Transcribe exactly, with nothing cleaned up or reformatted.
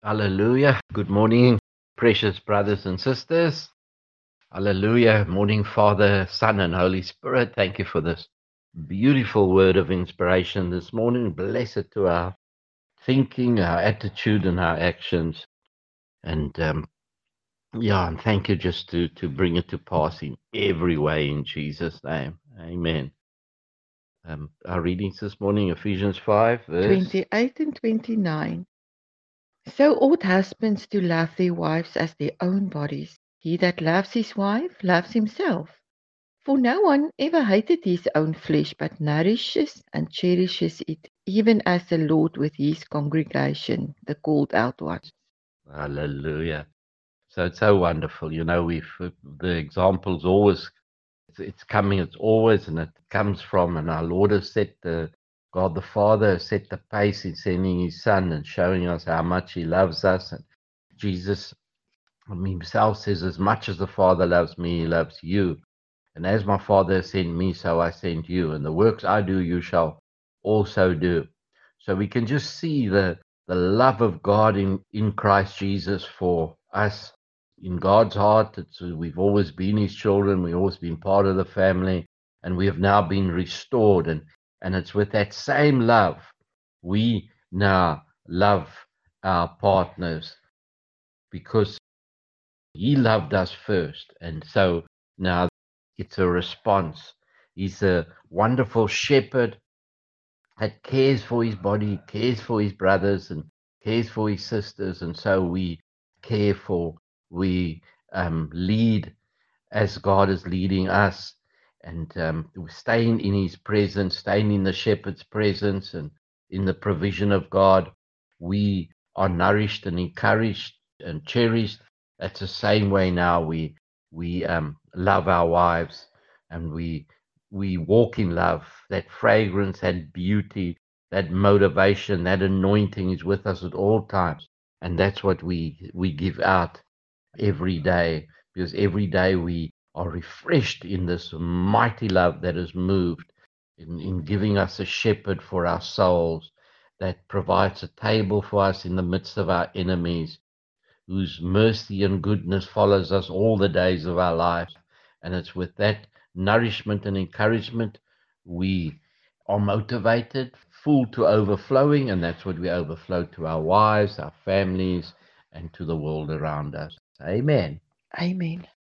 Hallelujah. Good morning, precious brothers and sisters. Hallelujah. Morning, Father, Son, and Holy Spirit. Thank you for this beautiful word of inspiration this morning. Bless it to our thinking, our attitude, and our actions. And um, yeah, and thank you just to, to bring it to pass in every way in Jesus' name. Amen. Um, our readings this morning, Ephesians five, verse. twenty-eight and twenty-nine. So ought husbands to love their wives as their own bodies. He that loves his wife loves himself. For no one ever hated his own flesh, but nourishes and cherishes it, even as the Lord with his congregation, the called out ones. Hallelujah. So it's so wonderful. You know, we've the examples always it's, it's coming, it's always, and it comes from, and our Lord has set the God the Father has set the pace in sending His Son and showing us how much He loves us. And Jesus Himself says, "As much as the Father loves me, He loves you, and as my Father has sent me, so I send you. And the works I do, you shall also do." So we can just see the the love of God in in Christ Jesus for us in God's heart. It's, we've always been His children. We've always been part of the family, and we have now been restored. And and it's with that same love we now love our partners because He loved us first, and so now it's a response. He's a wonderful shepherd that cares for his body, cares for his brothers, and cares for his sisters, and so we care for, we um, lead as God is leading us, and um, staying in His presence, staying in the shepherd's presence, and in the provision of God, we are nourished and encouraged and cherished. That's the same way now we we um, love our wives, and we we walk in love. That fragrance, that beauty, that motivation, that anointing is with us at all times, and that's what we we give out every day, because every day we are refreshed in this mighty love that is moved in, in giving us a shepherd for our souls, that provides a table for us in the midst of our enemies, whose mercy and goodness follows us all the days of our life. And it's with that nourishment and encouragement we are motivated, full to overflowing, and that's what we overflow to our wives, our families, and to the world around us. Amen. Amen.